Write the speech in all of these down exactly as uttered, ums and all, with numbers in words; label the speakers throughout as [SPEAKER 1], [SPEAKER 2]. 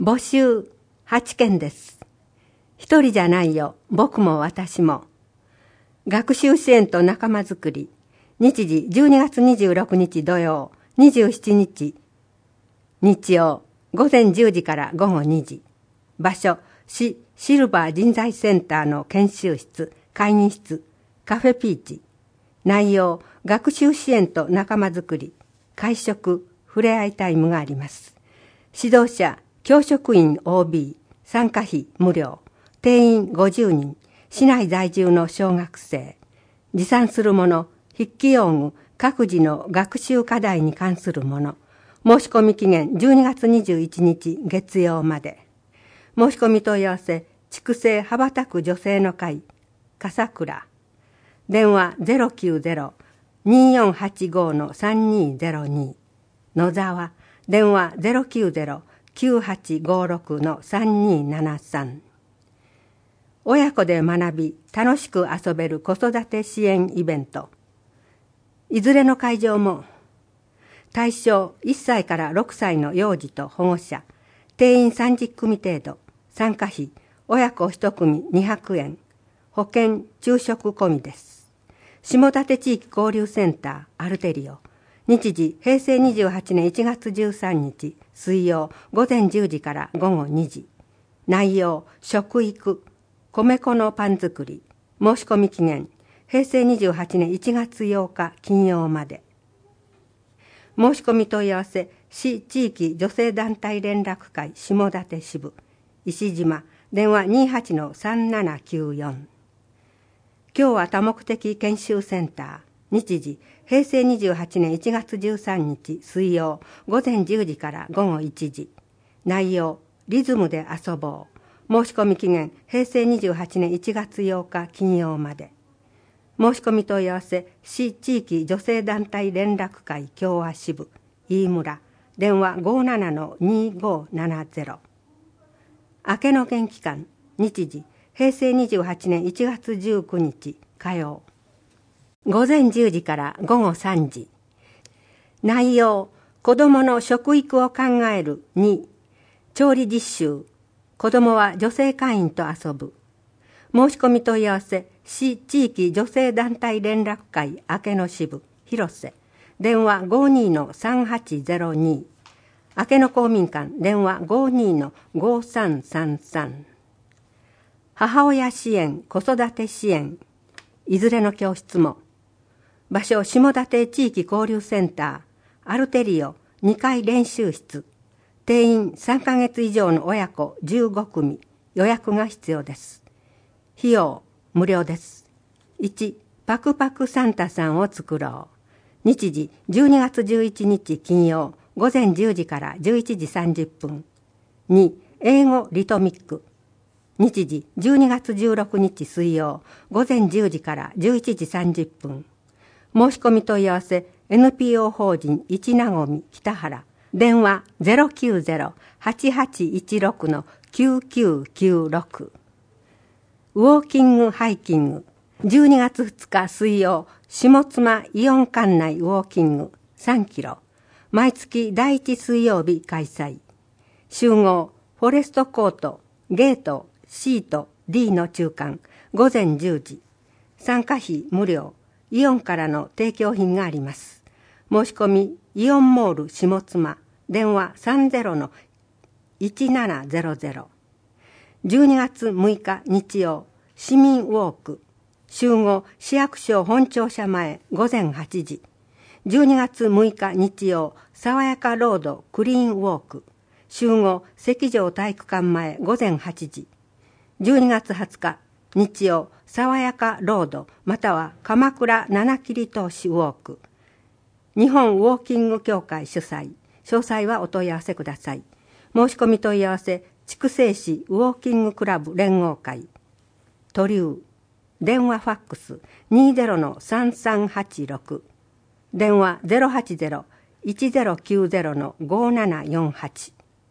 [SPEAKER 1] 募集はちけんです。一人じゃないよ、僕も私も。学習支援と仲間づくり。日時じゅうにがつにじゅうろくにち土曜、にじゅうしちにち日曜、午前じゅうじから午後にじ。場所、市シルバー人材センターの研修室、会議室、カフェピーチ。内容、学習支援と仲間づくり、会食、ふれあいタイムがあります。指導者、教職員 オービー、参加費無料、定員ごじゅうにん、市内在住の小学生、持参するもの、筆記用具、各自の学習課題に関するもの、申し込み期限じゅうにがつにじゅういちにち月曜まで。申し込み問い合わせ、筑西羽ばたく女性の会、笠倉。電話 ゼロきゅうゼロ にーよんはちご さんにーゼロに。野沢。電話 ゼロきゅうゼロ きゅうはちごろく さんにーななさん。親子で学び、楽しく遊べる子育て支援イベント。いずれの会場も、対象いっさいからろくさいの幼児と保護者、定員さんじゅっくみ程度、参加費、親子いちくみにひゃくえん、保険、昼食込みです。下館地域交流センター、アルテリオ。日時、へいせいにじゅうはちねんいちがつじゅうさんにち、水曜、午前じゅうじから午後にじ。内容、食育、米粉のパン作り。申し込み期限、へいせいにじゅうはちねんいちがつようか金曜まで。申し込み問い合わせ、市地域女性団体連絡会下館支部、石島、電話 にーはちのさんななきゅうよん。今日は多目的研修センター、日時、へいせいにじゅうはちねんいちがつじゅうさんにち水曜、午前じゅうじから午後いちじ。内容、リズムで遊ぼう。申し込み期限、へいせいにじゅうはちねんいちがつようか金曜まで。申し込み問い合わせ、市地域女性団体連絡会共和支部、飯村、電話 ごーななのにーごーななゼロ。明けの元期間、日時、へいせいにじゅうはちねんいちがつじゅうくにち火曜。午前じゅうじから午後さんじ。内容、子どもの食育を考えるに、調理実習、子どもは女性会員と遊ぶ。申し込み問い合わせ、市地域女性団体連絡会明けの支部、広瀬、電話 ごーにーのさんはちゼロに。明けの公民館、電話 ごーにーのごーさんさんさん。母親支援、子育て支援、いずれの教室も。場所、下館地域交流センター、アルテリオにかい練習室。定員さんかげつ以上の親子じゅうごくみ、予約が必要です。費用、無料です。いち、パクパクサンタさんを作ろう。日時、じゅうにがつじゅういちにち金曜、午前じゅうじからじゅういちじさんじゅっぷん。に、英語リトミック。日時、じゅうにがつじゅうろくにち水曜、午前じゅうじからじゅういちじさんじゅっぷん。申し込み問い合わせ、エヌピーオー 法人一なごみ北原。電話 ゼロきゅうゼロ はちはちいちろく きゅうきゅうきゅうろく。ウォーキングハイキング。じゅうにがつふつか水曜、下妻イオン館内ウォーキングさんキロ。毎月だいいち水曜日開催。集合、フォレストコート、ゲート、シート、D の中間、午前じゅうじ。参加費無料。イオンからの提供品があります。申し込み、イオンモール下妻、電話 さんゼロのいちななゼロゼロ。じゅうにがつむいか日曜、市民ウォーク。集合、市役所本庁舎前、午前はちじ。じゅうにがつむいか日曜、爽やかロードクリーンウォーク。集合、関城体育館前、午前はちじ。じゅうにがつはつか日曜、爽やかロード、または鎌倉七切通しウォーク。日本ウォーキング協会主催。詳細はお問い合わせください。申し込み問い合わせ、筑西市ウォーキングクラブ連合会。都留。電話ファックス にーゼロのさんさんはちろく。電話 ゼロはちゼロ いちゼロきゅうゼロのごーななよんはち。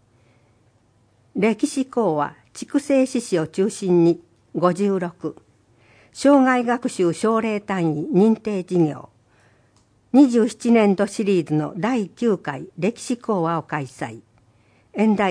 [SPEAKER 1] 歴史講話、筑西市市を中心にごじゅうろく。生涯学習奨励単位認定事業。にじゅうななねんどシリーズのだいきゅうかい歴史講話を開催。演題、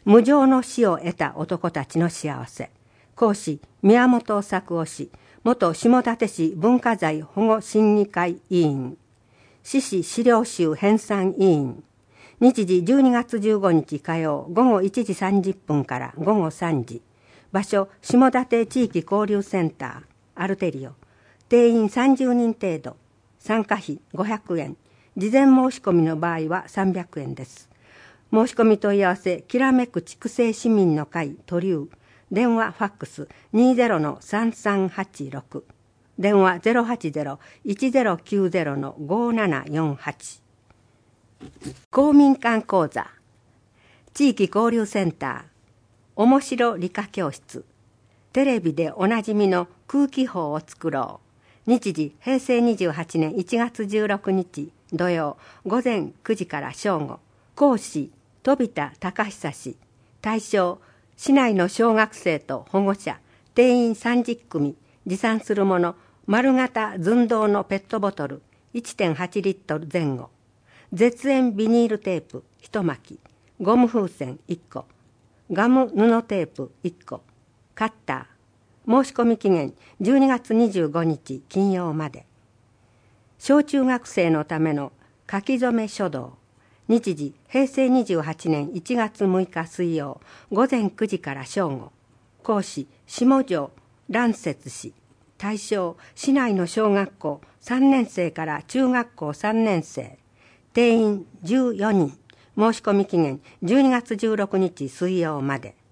[SPEAKER 1] 無常の死を得た男たちの幸せ。講師、宮本作夫氏、元下館市文化財保護審議会委員。市史資料集編纂委員。日時じゅうにがつじゅうごにち火曜ごごいちじさんじゅっぷんからごごさんじ。場所、下館地域交流センター、アルテリオ。定員さんじゅうにん程度。参加費ごひゃくえん。事前申し込みの場合はさんびゃくえんです。申し込み問い合わせ、きらめく筑西市民の会都留。電話ファックス にじゅうのさんさんはちろく。電話 ゼロはちゼロ いちゼロきゅうゼロ ごななよんはち。公民館講座。地域交流センター。おもしろ理科教室。テレビでおなじみの空気砲を作ろう。日時へいせいにじゅうはちねんいちがつじゅうろくにち土曜ごぜんくじから正午。講師飛田隆久氏。対象市内の小学生と保護者、定員さんじゅっくみ、持参するもの、丸型寸胴のペットボトル いってんはちリットル前後、絶縁ビニールテープいち巻き、ゴム風船いっこ、ガム布テープいっこ、カッター。申し込み期限じゅうにがつにじゅうごにち金曜まで。小中学生のための書き初め書道。日時へいせいにじゅうはちねんいちがつむいか水曜ごぜんくじから正午。講師下條蘭節氏。対象市内の小学校さんねんせいから中学校さんねんせい。定員じゅうよにん。申し込み期限じゅうにがつじゅうろくにち水曜まで。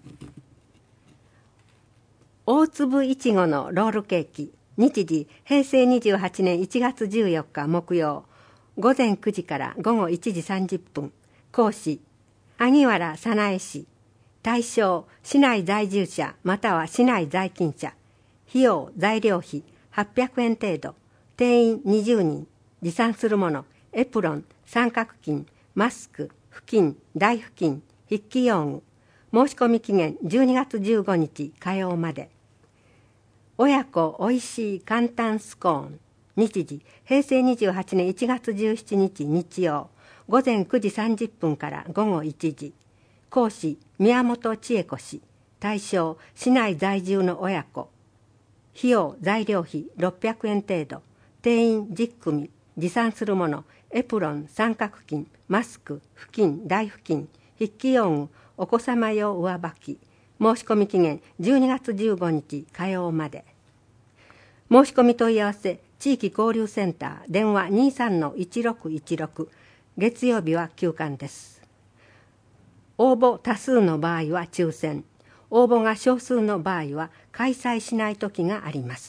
[SPEAKER 1] 大粒いちごのロールケーキ。日時へいせいにじゅうはちねんいちがつじゅうよっか木曜ごぜんくじからごごいちじさんじゅっぷん。講師萩原早苗氏。対象市内在住者または市内在勤者。費用材料費はっぴゃくえん程度。定員にじゅうにん。持参するものエプロン、三角巾、マスク、布巾、台布巾、筆記用具。申し込み期限じゅうにがつじゅうごにち火曜まで。親子おいしい簡単スコーン。日時へいせいにじゅうはちねんいちがつじゅうしちにち日曜ごぜんくじさんじゅっぷんからごごいちじ。講師宮本千恵子氏。対象市内在住の親子。費用材料費ろっぴゃくえん程度。定員じゅっくみ。持参するものエプロン、三角巾、マスク、布巾、台布巾、筆記用具、お子様用上履き。申し込み期限じゅうにがつじゅうごにち火曜まで。申し込み問い合わせ地域交流センター電話 にじゅうさんのいちろくいちろく。月曜日は休館です。応募多数の場合は抽選。応募が少数の場合は開催しない時があります。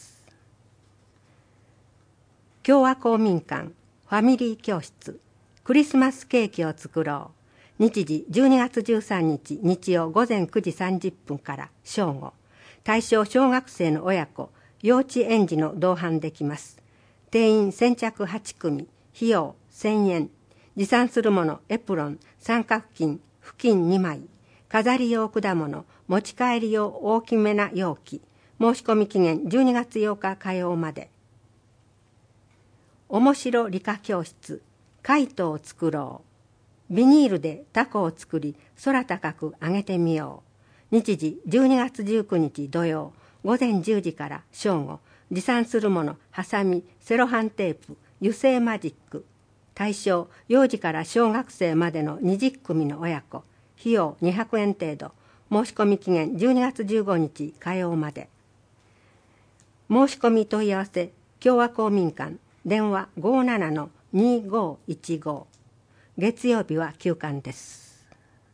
[SPEAKER 1] 共和公民館ファミリー教室。クリスマスケーキを作ろう。日時じゅうにがつじゅうさんにち日曜ごぜんくじさんじゅっぷんから正午。対象小学生の親子、幼稚園児の同伴できます。定員先着はちくみ。費用せんえん。持参するものエプロン、三角巾、布巾にまい。飾り用果物、持ち帰り用大きめな容器。申し込み期限じゅうにがつようか火曜まで。おもしろ理科教室。カイトを作ろう。ビニールでタコを作り空高く上げてみよう。日時じゅうにがつじゅうくにち土曜ごぜんじゅうじから正午。持参するものハサミ、セロハンテープ、油性マジック。対象幼児から小学生までのにじゅっくみの親子。費用にひゃくえん程度。申し込み期限じゅうにがつじゅうごにち火曜まで。申し込み問い合わせ共和公民館電話 ごじゅうななのにごいちご。月曜日は休館です。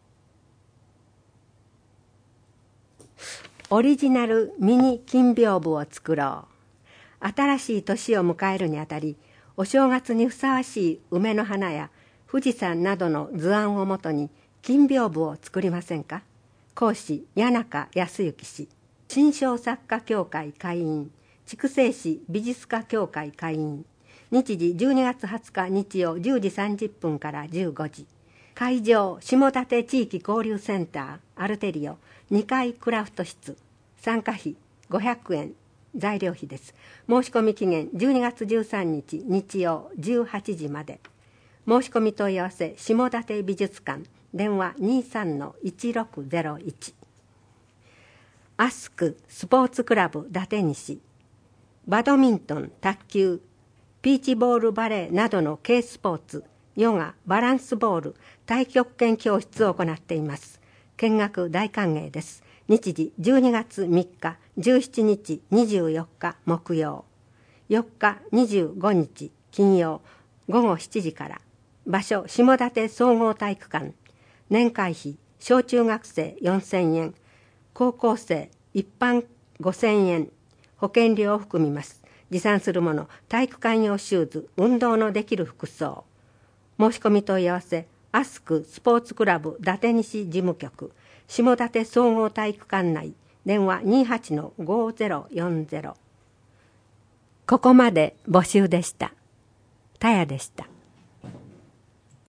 [SPEAKER 1] オリジナルミニ金屏風を作ろう。新しい年を迎えるにあたり、お正月にふさわしい梅の花や富士山などの図案をもとに金屏風を作りませんか。講師谷中康之氏。新章作家協会会員、筑西市美術家協会会員。日時じゅうにがつはつか日曜じゅうじさんじゅっぷんからじゅうごじ。会場下館地域交流センターアルテリオにかいクラフト室。参加費ごひゃくえん。材料費です。申し込み期限じゅうにがつじゅうさんにち日曜じゅうはちじまで。申し込み問い合わせ下館美術館電話 にさんのいちろくゼロいち。アスクスポーツクラブ伊達西、バドミントン、卓球、ピーチボールバレーなどの軽スポーツ、ヨガ、バランスボール、太極拳教室を行っています。見学大歓迎です。日時じゅうにがつみっか、じゅうしちにち、にじゅうよっか木曜、よっかにじゅうごにち金曜、ごごしちじから。場所、下館総合体育館。年会費、小中学生よんせんえん、高校生一般ごせんえん、保険料を含みます。持参するもの、体育館用シューズ、運動のできる服装。申し込み問い合わせ、アスクスポーツクラブ伊達西事務局、下館総合体育館内、電話 にはちのごゼロよんゼロ。ここまで募集でした。たやでした。